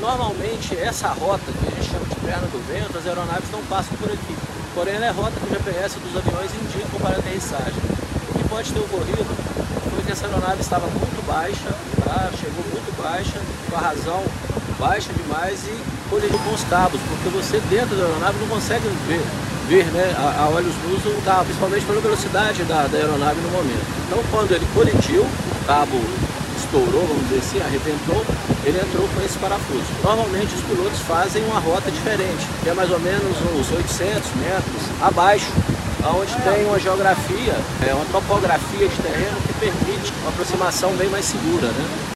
Normalmente, essa rota que a gente chama de perna do vento, as aeronaves não passam por aqui. Porém, ela é a rota que o GPS dos aviões indicam para a aterrissagem. O que pode ter ocorrido foi que essa aeronave estava muito baixa, tá? Chegou muito baixa, com a razão baixa demais e colidiu com os cabos, porque você dentro da aeronave não consegue ver né, a olhos nus o cabo, principalmente pela velocidade da aeronave no momento. Então, quando ele colidiu, o cabo estourou, vamos dizer assim, arrebentou, ele entrou com esse parafuso. Normalmente os pilotos fazem uma rota diferente, que é mais ou menos uns 800 metros abaixo, onde tem uma geografia, uma topografia de terreno que permite uma aproximação bem mais segura, né?